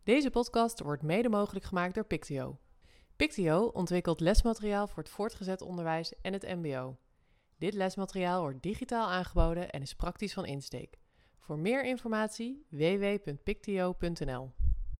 Deze podcast wordt mede mogelijk gemaakt door Pictio. Pictio ontwikkelt lesmateriaal voor het voortgezet onderwijs en het mbo. Dit lesmateriaal wordt digitaal aangeboden en is praktisch van insteek. Voor meer informatie www.pictio.nl.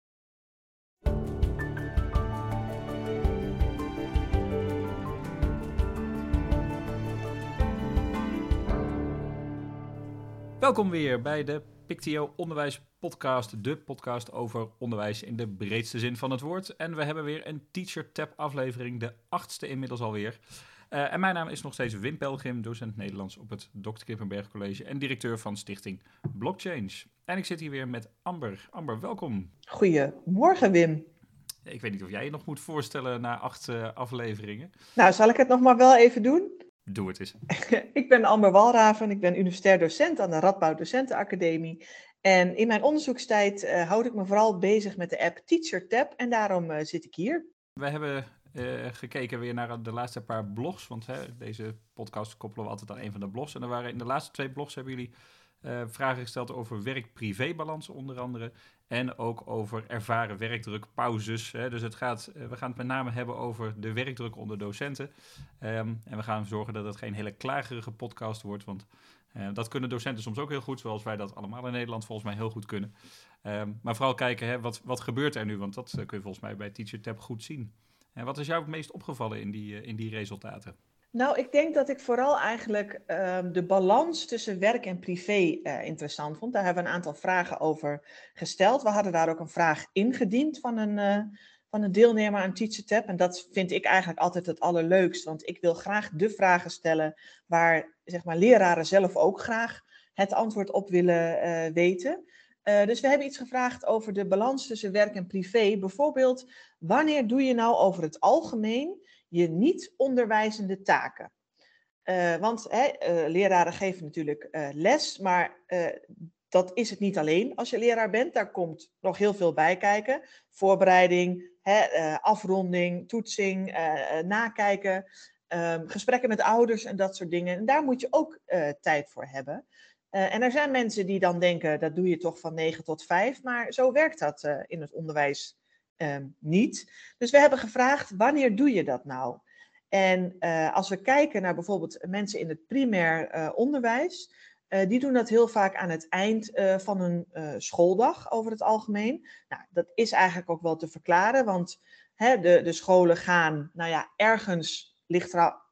Welkom weer bij de Pictio Onderwijs Podcast, de podcast over onderwijs in de breedste zin van het woord. En we hebben weer een Teacher Tab aflevering, de 8e inmiddels alweer. En mijn naam is nog steeds Wim Pelgrim, docent Nederlands op het Dr. Kippenberg College en directeur van Stichting Blockchange. En ik zit hier weer met Amber. Amber, welkom. Goedemorgen, Wim. Ik weet niet of jij je nog moet voorstellen na 8 afleveringen. Nou, zal ik het nog maar wel even doen? Doe het eens. Ik ben Amber Walraven, ik ben universitair docent aan de Radboud Docentenacademie. En in mijn onderzoekstijd houd ik me vooral bezig met de app Teacher Tab en daarom zit ik hier. We hebben gekeken weer naar de laatste paar blogs, want deze podcast koppelen we altijd aan een van de blogs. En er waren in de laatste 2 blogs hebben jullie vragen gesteld over werk-privé-balans onder andere. En ook over ervaren werkdruk, pauzes. Dus we gaan het met name hebben over de werkdruk onder docenten. En we gaan zorgen dat het geen hele klagerige podcast wordt, want dat kunnen docenten soms ook heel goed, zoals wij dat allemaal in Nederland volgens mij heel goed kunnen. Maar vooral kijken, wat gebeurt er nu, want dat kun je volgens mij bij Teacher Tab goed zien. En wat is jou het meest opgevallen in die resultaten? Nou, ik denk dat ik vooral eigenlijk de balans tussen werk en privé interessant vond. Daar hebben we een aantal vragen over gesteld. We hadden daar ook een vraag ingediend van een deelnemer aan Teacher Tab. En dat vind ik eigenlijk altijd het allerleukst. Want ik wil graag de vragen stellen waar zeg maar, leraren zelf ook graag het antwoord op willen weten. Dus we hebben iets gevraagd over de balans tussen werk en privé. Bijvoorbeeld, wanneer doe je nou over het algemeen je niet onderwijzende taken? Want leraren geven natuurlijk les, maar dat is het niet alleen als je leraar bent. Daar komt nog heel veel bij kijken. Voorbereiding, afronding, toetsing, nakijken, gesprekken met ouders en dat soort dingen. En daar moet je ook tijd voor hebben. En er zijn mensen die dan denken, dat doe je toch van 9 tot 5. Maar zo werkt dat in het onderwijs niet. Dus we hebben gevraagd, wanneer doe je dat nou? En als we kijken naar bijvoorbeeld mensen in het primair onderwijs, die doen dat heel vaak aan het eind van een schooldag over het algemeen. Nou, dat is eigenlijk ook wel te verklaren, want de scholen gaan, nou ja, ergens ligt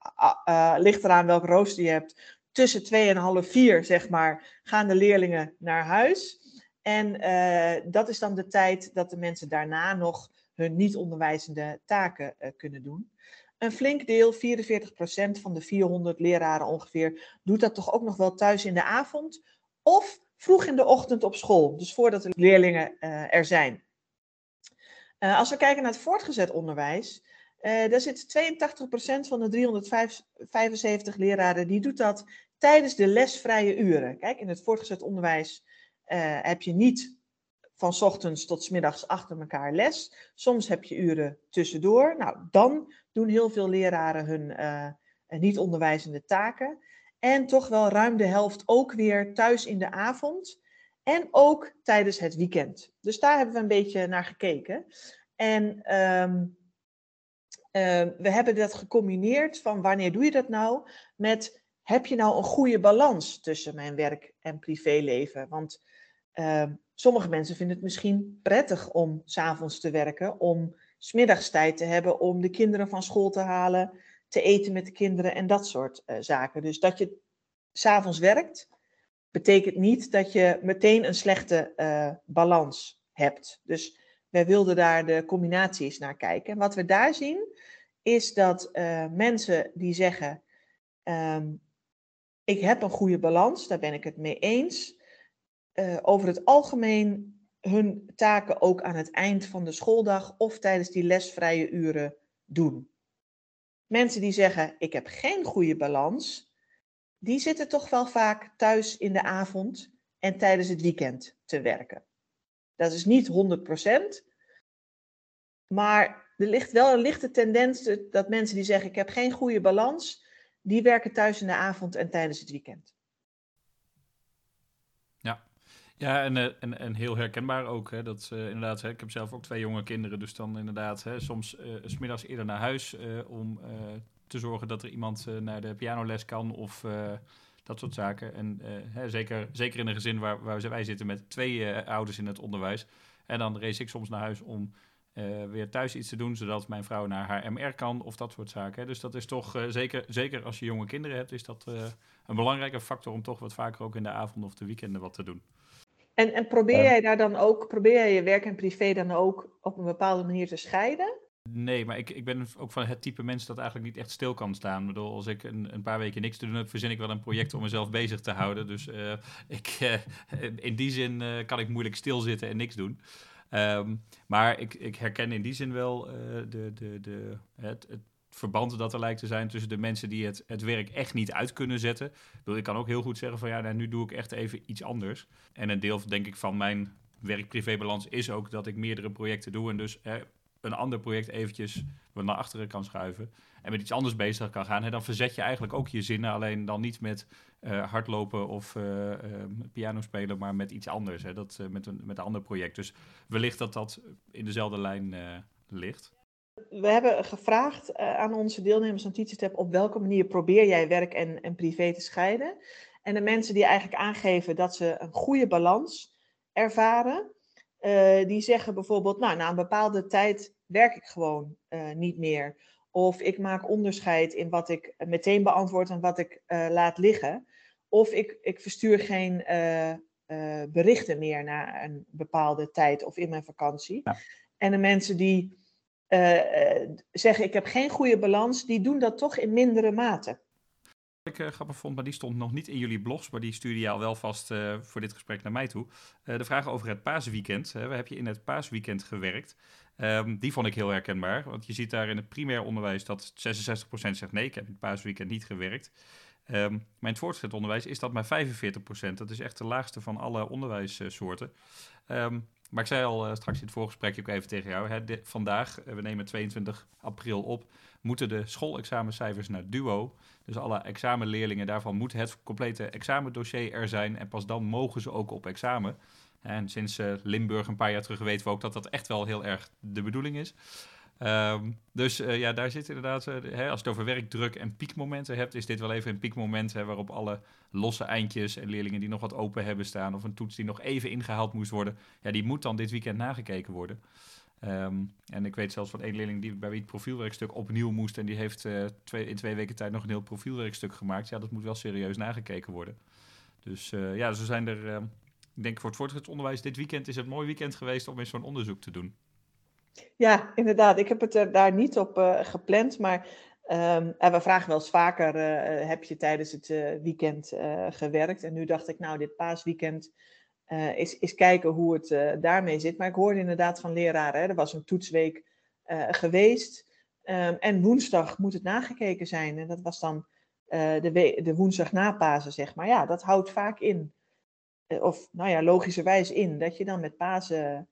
eraan welk rooster je hebt. Tussen 2,5, 4, zeg maar, gaan de leerlingen naar huis. En dat is dan de tijd dat de mensen daarna nog hun niet-onderwijzende taken kunnen doen. Een flink deel, 44% van de 400 leraren ongeveer, doet dat toch ook nog wel thuis in de avond of vroeg in de ochtend op school. Dus voordat de leerlingen er zijn. Als we kijken naar het voortgezet onderwijs, daar zit 82% van de 375 leraren, die doet dat tijdens de lesvrije uren. Kijk, in het voortgezet onderwijs heb je niet van 's ochtends tot 's middags achter elkaar les. Soms heb je uren tussendoor. Nou, dan doen heel veel leraren hun niet-onderwijzende taken. En toch wel ruim de helft ook weer thuis in de avond. En ook tijdens het weekend. Dus daar hebben we een beetje naar gekeken. En we hebben dat gecombineerd van wanneer doe je dat nou met, heb je nou een goede balans tussen mijn werk en privéleven? Want sommige mensen vinden het misschien prettig om 's avonds te werken, om 's middags tijd te hebben om de kinderen van school te halen, te eten met de kinderen en dat soort zaken. Dus dat je 's avonds werkt, betekent niet dat je meteen een slechte balans hebt. Dus wij wilden daar de combinaties naar kijken. En wat we daar zien, is dat mensen die zeggen, ik heb een goede balans, daar ben ik het mee eens, over het algemeen hun taken ook aan het eind van de schooldag of tijdens die lesvrije uren doen. Mensen die zeggen, ik heb geen goede balans, die zitten toch wel vaak thuis in de avond en tijdens het weekend te werken. Dat is niet 100%, maar er ligt wel een lichte tendens dat mensen die zeggen, ik heb geen goede balans, die werken thuis in de avond en tijdens het weekend. Ja, en heel herkenbaar ook. Hè, dat, inderdaad, hè, ik heb zelf ook 2 jonge kinderen. Dus dan inderdaad hè, soms 's middags eerder naar huis om te zorgen dat er iemand naar de pianoles kan of dat soort zaken. En hè, zeker in een gezin waar wij zitten met 2 ouders in het onderwijs. En dan race ik soms naar huis om weer thuis iets te doen, zodat mijn vrouw naar haar MR kan of dat soort zaken. Hè. Dus dat is toch, zeker als je jonge kinderen hebt, is dat een belangrijke factor om toch wat vaker ook in de avond of de weekenden wat te doen. En probeer jij daar dan ook, probeer jij je werk en privé dan ook op een bepaalde manier te scheiden? Nee, maar ik ben ook van het type mens dat eigenlijk niet echt stil kan staan. Ik bedoel, als ik een paar weken niks te doen heb, verzin ik wel een project om mezelf bezig te houden. Dus in die zin kan ik moeilijk stilzitten en niks doen. Maar ik herken in die zin wel het verband dat er lijkt te zijn tussen de mensen die het werk echt niet uit kunnen zetten. Ik bedoel, ik kan ook heel goed zeggen van ja, nou, nu doe ik echt even iets anders. En een deel, denk ik, van mijn werk-privé-balans is ook dat ik meerdere projecten doe en dus een ander project eventjes wat naar achteren kan schuiven en met iets anders bezig kan gaan. En dan verzet je eigenlijk ook je zinnen, alleen dan niet met hardlopen of piano spelen, maar met iets anders. Hè? Met een ander project. Dus wellicht dat in dezelfde lijn ligt. We hebben gevraagd aan onze deelnemers aan TeacherTap op welke manier probeer jij werk en privé te scheiden. En de mensen die eigenlijk aangeven dat ze een goede balans ervaren, die zeggen bijvoorbeeld, nou, na een bepaalde tijd werk ik gewoon niet meer. Of ik maak onderscheid in wat ik meteen beantwoord en wat ik laat liggen. Of ik verstuur geen berichten meer na een bepaalde tijd of in mijn vakantie. Ja. En de mensen die zeggen ik heb geen goede balans, die doen dat toch in mindere mate. Wat ik grappig vond, maar die stond nog niet in jullie blogs, maar die stuurde je al wel vast voor dit gesprek naar mij toe. De vragen over het paasweekend. We heb je in het paasweekend gewerkt. Die vond ik heel herkenbaar, want je ziet daar in het primair onderwijs dat 66% zegt nee, ik heb het paasweekend niet gewerkt. Maar in het voortgezet onderwijs is dat maar 45%. Dat is echt de laagste van alle onderwijssoorten. Maar ik zei al straks in het voorgesprek ook even tegen jou. Vandaag, we nemen 22 april op, moeten de schoolexamencijfers naar DUO. Dus alle examenleerlingen, daarvan moet het complete examendossier er zijn. En pas dan mogen ze ook op examen. En sinds Limburg een paar jaar terug weten we ook dat dat echt wel heel erg de bedoeling is. Dus daar zit inderdaad, als je het over werkdruk en piekmomenten hebt, is dit wel even een piekmoment waarop alle losse eindjes en leerlingen die nog wat open hebben staan of een toets die nog even ingehaald moest worden, ja, die moet dan dit weekend nagekeken worden. En ik weet zelfs van één leerling bij wie het profielwerkstuk opnieuw moest en die heeft in 2 weken tijd nog een heel profielwerkstuk gemaakt. Ja, dat moet wel serieus nagekeken worden. Dus zo zijn er, ik denk voor het voortgezet onderwijs, dit weekend is het een mooi weekend geweest om eens zo'n onderzoek te doen. Ja, inderdaad. Ik heb het er daar niet op gepland, maar we vragen wel eens vaker, heb je tijdens het weekend gewerkt? En nu dacht ik, nou, dit paasweekend is kijken hoe het daarmee zit. Maar ik hoorde inderdaad van leraren, er was een toetsweek geweest en woensdag moet het nagekeken zijn. En dat was dan de woensdag na Pasen, zeg maar. Ja, dat houdt vaak in, of nou ja, logischerwijs in, dat je dan met Pasen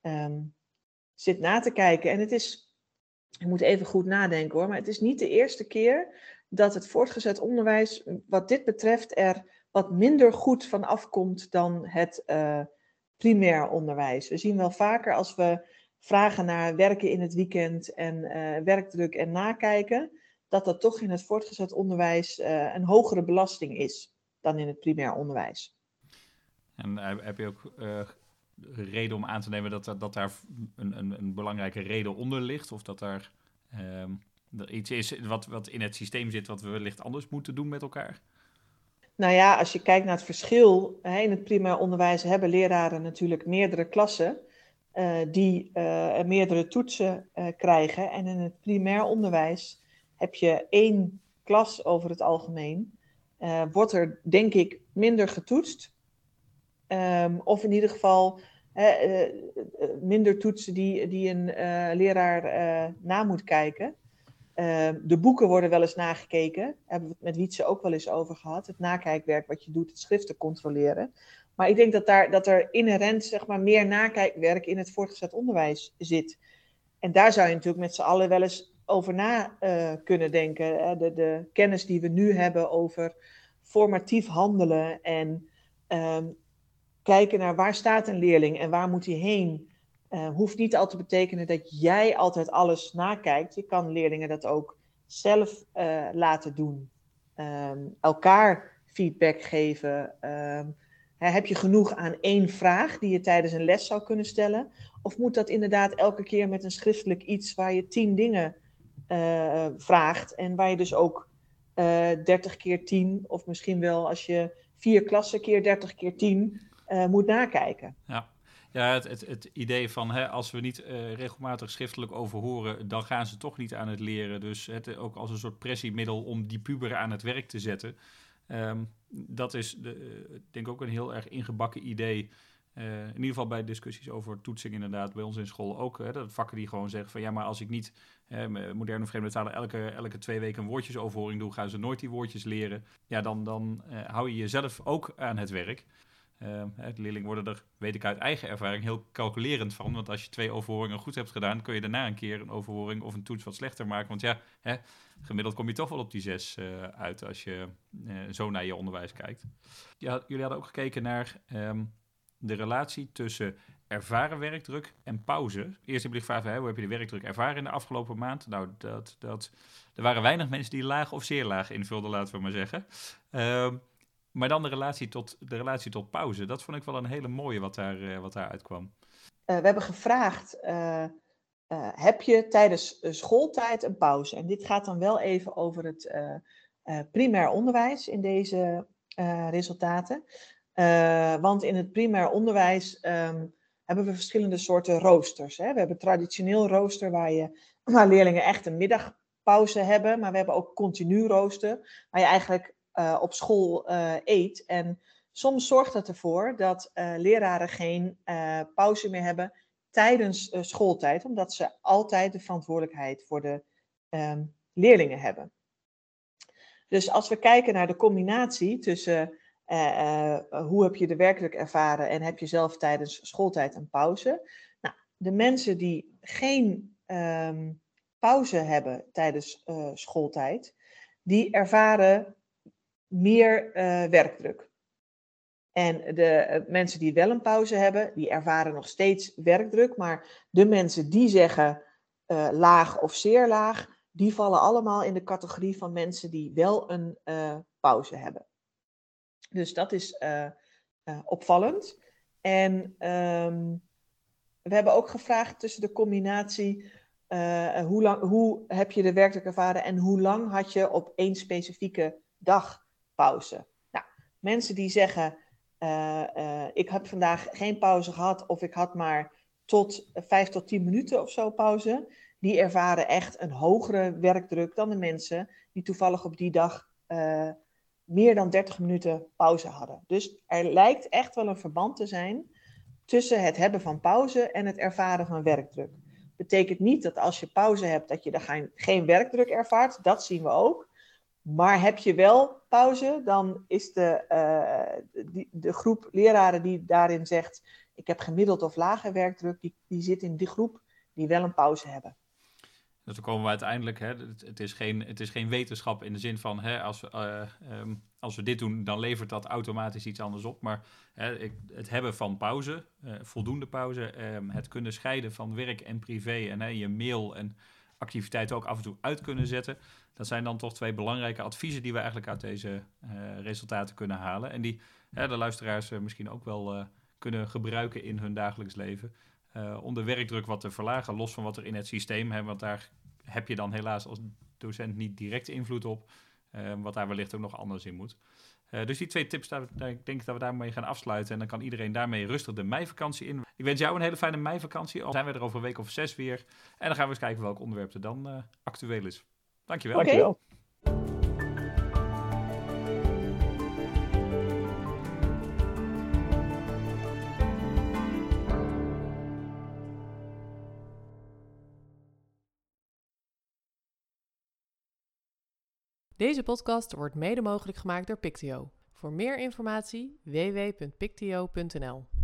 zit na te kijken. En het is, ik moet even goed nadenken hoor, maar het is niet de eerste keer dat het voortgezet onderwijs wat dit betreft er wat minder goed van afkomt dan het primair onderwijs. We zien wel vaker als we vragen naar werken in het weekend en werkdruk en nakijken, dat toch in het voortgezet onderwijs een hogere belasting is dan in het primair onderwijs. En heb je ook reden om aan te nemen dat daar een belangrijke reden onder ligt? Of dat daar iets is wat in het systeem zit wat we wellicht anders moeten doen met elkaar? Nou ja, als je kijkt naar het verschil, in het primair onderwijs hebben leraren natuurlijk meerdere klassen die meerdere toetsen krijgen. En in het primair onderwijs heb je 1 klas over het algemeen. Wordt er denk ik minder getoetst. Of in ieder geval minder toetsen die een leraar na moet kijken. De boeken worden wel eens nagekeken. Hebben we het met Wietse ook wel eens over gehad. Het nakijkwerk wat je doet, het schriften controleren. Maar ik denk dat er inherent zeg maar, meer nakijkwerk in het voortgezet onderwijs zit. En daar zou je natuurlijk met z'n allen wel eens over na kunnen denken. De kennis die we nu hebben over formatief handelen en kijken naar waar staat een leerling en waar moet hij heen. Hoeft niet altijd te betekenen dat jij altijd alles nakijkt. Je kan leerlingen dat ook zelf laten doen. Elkaar feedback geven. Heb je genoeg aan 1 vraag die je tijdens een les zou kunnen stellen? Of moet dat inderdaad elke keer met een schriftelijk iets waar je 10 dingen vraagt en waar je dus ook 30 keer 10 of misschien wel als je 4 klassen keer 30 keer 10 moet nakijken. Ja, het idee van als we niet regelmatig schriftelijk overhoren, dan gaan ze toch niet aan het leren. Dus het ook als een soort pressiemiddel om die puberen aan het werk te zetten. Dat is denk ik ook een heel erg ingebakken idee. In ieder geval bij discussies over toetsing inderdaad, bij ons in school ook. Dat vakken die gewoon zeggen van ja, maar als ik niet moderne vreemde talen elke 2 weken een woordjesoverhoring doe, gaan ze nooit die woordjes leren. Ja, dan hou je jezelf ook aan het werk. De leerlingen worden er, weet ik uit eigen ervaring, heel calculerend van. Want als je 2 overhoringen goed hebt gedaan, kun je daarna een keer een overhoring of een toets wat slechter maken. Want ja, gemiddeld kom je toch wel op die 6 uit als je zo naar je onderwijs kijkt. Ja, jullie hadden ook gekeken naar de relatie tussen ervaren werkdruk en pauze. Eerst heb je gevraagd, hoe heb je de werkdruk ervaren in de afgelopen maand? Nou, er waren weinig mensen die laag of zeer laag invulden, laten we maar zeggen. Maar dan de relatie tot pauze. Dat vond ik wel een hele mooie wat daar uitkwam. We hebben gevraagd, heb je tijdens schooltijd een pauze? En dit gaat dan wel even over het primair onderwijs in deze resultaten. Want in het primair onderwijs hebben we verschillende soorten roosters. Hè? We hebben een traditioneel rooster waar leerlingen echt een middagpauze hebben. Maar we hebben ook continu rooster waar je eigenlijk op school eet. En soms zorgt dat ervoor dat leraren geen pauze meer hebben tijdens schooltijd, omdat ze altijd de verantwoordelijkheid voor de leerlingen hebben. Dus als we kijken naar de combinatie tussen hoe heb je de werkelijk ervaren en heb je zelf tijdens schooltijd een pauze. Nou, de mensen die geen pauze hebben tijdens schooltijd, die ervaren meer werkdruk. En de mensen die wel een pauze hebben, die ervaren nog steeds werkdruk. Maar de mensen die zeggen laag of zeer laag, die vallen allemaal in de categorie van mensen die wel een pauze hebben. Dus dat is opvallend. En we hebben ook gevraagd tussen de combinatie, hoe heb je de werkdruk ervaren en hoe lang had je op 1 specifieke dag pauze? Nou, mensen die zeggen, ik heb vandaag geen pauze gehad of ik had maar 5 tot 10 minuten of zo pauze, die ervaren echt een hogere werkdruk dan de mensen die toevallig op die dag meer dan 30 minuten pauze hadden. Dus er lijkt echt wel een verband te zijn tussen het hebben van pauze en het ervaren van werkdruk. Betekent niet dat als je pauze hebt dat je er geen werkdruk ervaart, dat zien we ook. Maar heb je wel pauze, dan is de groep leraren die daarin zegt, ik heb gemiddeld of lage werkdruk, die zit in die groep die wel een pauze hebben. Dus dan komen we uiteindelijk, het is geen wetenschap in de zin van, als we dit doen, dan levert dat automatisch iets anders op. Maar het hebben van pauze, voldoende pauze, het kunnen scheiden van werk en privé en je mail en activiteiten ook af en toe uit kunnen zetten. Dat zijn dan toch 2 belangrijke adviezen die we eigenlijk uit deze resultaten kunnen halen. En die de luisteraars misschien ook wel kunnen gebruiken in hun dagelijks leven. Om de werkdruk wat te verlagen, los van wat er in het systeem, want daar heb je dan helaas als docent niet direct invloed op, wat daar wellicht ook nog anders in moet. Dus die 2 tips, ik denk dat we daarmee gaan afsluiten en dan kan iedereen daarmee rustig de meivakantie in. Ik wens jou een hele fijne meivakantie, al zijn we er over een week of 6 weer. En dan gaan we eens kijken welk onderwerp er dan actueel is. Dankjewel. Dankjewel. Deze podcast wordt mede mogelijk gemaakt door Pictio. Voor meer informatie www.pictio.nl